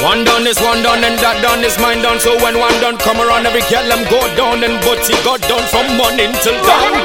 One done is one done and that done is mine done. So when one done come around, every girl them go down and butty got done from morning till dawn.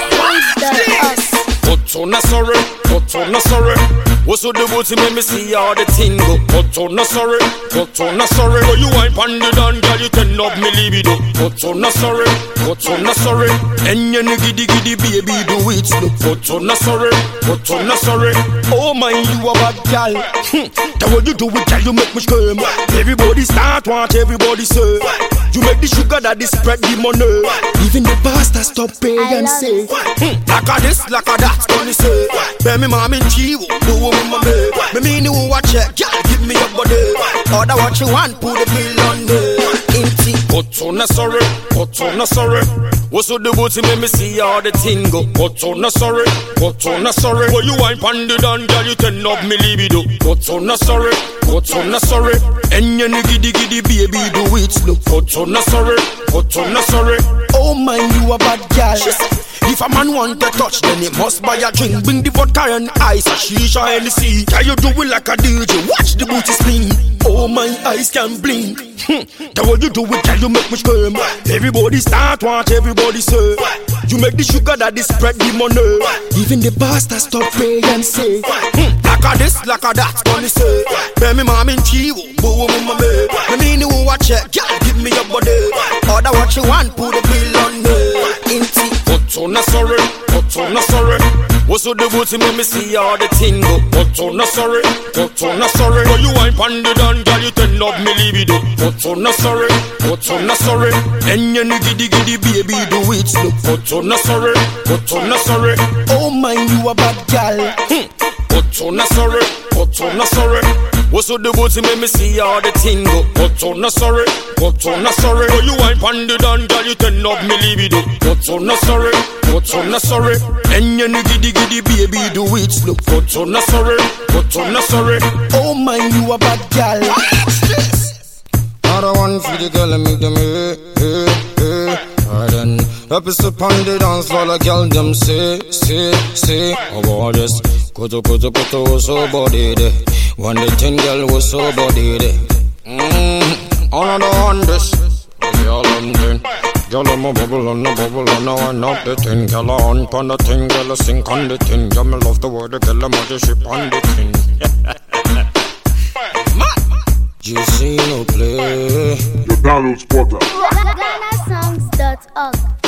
Put on a sorry, put on a sorry. What's with the booty make me see all the thing go. Put on a sorry, put on a sorry. But you ain't on the down, girl, you turn up me libido. Put on a sorry, put on a sorry. And you giddy giddy baby do it slow. Put on a sorry, put on a sorry. Oh my, you a bad girl. That what you do with girl, you make me scream. Everybody start want, everybody say. You make the sugar daddy spread the money. Even the pastor stop pay and say, like a this, like a that, gonna say. Baby mom in Chivo, do what my baby. Me mean you watch it, girl, give me your body. Order what you want, put the bill on there. Inti, put on a sorry, put on a sorry. What's with the booty make me see all the thing go. Put on a sorry, put on a sorry. Well you ain't on the down, girl, you turn up me libido. Put on a sorry, put on a sorry. And you giddy giddy baby do it slow. Put on a sorry, put on a sorry. Oh my, you a bad girl. If a man want to touch, then he must buy a drink. Bring the vodka and ice, a shisha and the sea. Can you do it like a DJ? Watch the booty spin. Oh my, eyes can blink. That what you do it, can you make me scream? Everybody start want, everybody say. You make the sugar daddy spread the money. Even the pastor stop pay and say, like a this, like a that, gonna say. Baby mom in Chivo, boo mama me. Me mean you watch it, girl, give me your body. Order what you want, put the bill on me. Inti, put on a sorry, put on a sorry. What's with the booty make me see all the thing go. Put on a sorry, put on a sorry. But you ain't on the down, girl, you turn up me libido. Put on a sorry, put on a sorry. And you giddy giddy baby do it slow. Put on a sorry, put on a sorry. Oh my, you a bad girl. Put on a sorry, put on a sorry. What's with the booty make me see all the thing go. Put on a sorry, put on a sorry. But you ain't on the down, girl, you turn up me libido. Put on a sorry, put on a sorry. And you giddy giddy baby do it slow. Put on a sorry, put on a sorry. Oh my, you a bad girl. I don't want for the girl and make them I then up is upon the dance floor, the girl them say oh just kutu was so body there. When the 10 girl was so body there. On this girl on 10. Girl on my bubble on the bubble on now and up the 10. Girl on the 10, girl sink on the 10. Girl me love the word, the girl mother ship on the 10. GC no play. The download spotter. GhanaSongs.org